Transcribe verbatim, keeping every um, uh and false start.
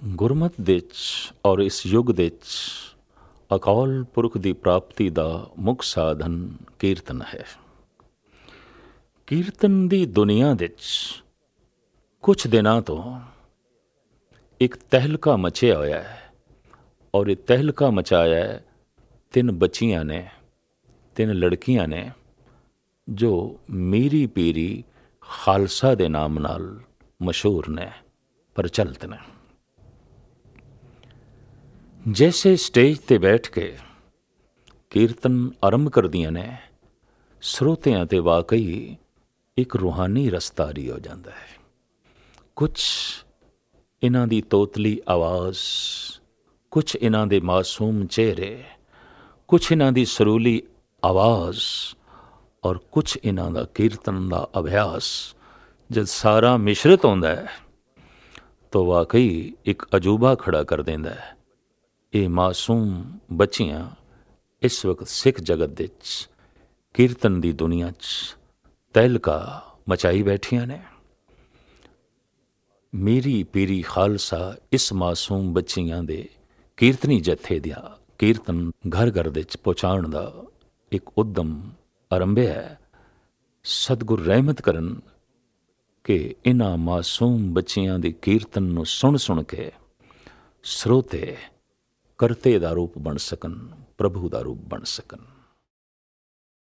ਗੁਰਮਤਿ ਦੇ 'ਚ ਔਰ ਇਸ ਯੁੱਗ ਦੇ 'ਚ ਅਕਾਲ ਪੁਰਖ ਦੀ ਪ੍ਰਾਪਤੀ ਦਾ ਮੁੱਖ ਸਾਧਨ ਕੀਰਤਨ ਹੈ। ਕੀਰਤਨ ਦੀ ਦੁਨੀਆ ਦੇ 'ਚ ਕੁਛ ਦਿਨਾਂ ਤੋਂ ਇੱਕ ਤਹਿਲਕਾ ਮਚਿਆ ਹੋਇਆ ਹੈ ਔਰ ਇਹ ਤਹਿਲਕਾ ਮਚਾਇਆ ਹੈ ਤਿੰਨ ਬੱਚੀਆਂ ਨੇ, ਤਿੰਨ ਲੜਕੀਆਂ ਨੇ ਜੋ ਮੀਰੀ ਪੀਰੀ ਖਾਲਸਾ ਦੇ ਨਾਮ ਨਾਲ ਮਸ਼ਹੂਰ ਨੇ, ਪ੍ਰਚਲਿਤ ਨੇ। ਜੈਸੇ ਸਟੇਜ 'ਤੇ ਬੈਠ ਕੇ ਕੀਰਤਨ ਆਰੰਭ ਕਰਦੀਆਂ ਨੇ, ਸਰੋਤਿਆਂ 'ਤੇ ਵਾਕਈ ਇੱਕ ਰੂਹਾਨੀ ਰਸਤਾਰੀ ਹੋ ਜਾਂਦਾ ਹੈ। ਕੁਛ ਇਹਨਾਂ ਦੀ ਤੋਤਲੀ ਆਵਾਜ਼, ਕੁਛ ਇਹਨਾਂ ਦੇ ਮਾਸੂਮ ਚਿਹਰੇ, ਕੁਛ ਇਹਨਾਂ ਦੀ ਸਰੂਲੀ ਆਵਾਜ਼ ਔਰ ਕੁਛ ਇਹਨਾਂ ਦਾ ਕੀਰਤਨ ਦਾ ਅਭਿਆਸ ਜਦ ਸਾਰਾ ਮਿਸ਼ਰਿਤ ਹੁੰਦਾ ਹੈ ਤਾਂ ਵਾਕਈ ਇੱਕ ਅਜੂਬਾ ਖੜਾ ਕਰ ਦਿੰਦਾ ਹੈ। ਇਹ ਮਾਸੂਮ ਬੱਚੀਆਂ ਇਸ ਵਕਤ ਸਿੱਖ ਜਗਤ ਦੇ 'ਚ ਕੀਰਤਨ ਦੀ ਦੁਨੀਆ 'ਚ ਤਹਿਲਕਾ ਮਚਾਈ ਬੈਠੀਆਂ ਨੇ। ਮੀਰੀ ਪੀਰੀ ਖਾਲਸਾ ਇਸ ਮਾਸੂਮ ਬੱਚੀਆਂ ਦੇ ਕੀਰਤਨੀ ਜਥੇ ਦਾ ਕੀਰਤਨ ਘਰ ਘਰ ਦੇ 'ਚ ਪਹੁੰਚਾਉਣ ਦਾ ਇੱਕ ਉੱਦਮ ਆਰੰਭਿਆ ਹੈ। ਸਤਿਗੁਰ ਰਹਿਮਤ ਕਰਨ ਕਿ ਇਹਨਾਂ ਮਾਸੂਮ ਬੱਚਿਆਂ ਦੇ ਕੀਰਤਨ ਨੂੰ ਸੁਣ ਸੁਣ ਕੇ ਸਰੋਤੇ ਕਰਤੇ ਦਾ ਰੂਪ ਬਣ ਸਕਣ, ਪ੍ਰਭੂ ਦਾ ਰੂਪ ਬਣ ਸਕਣ।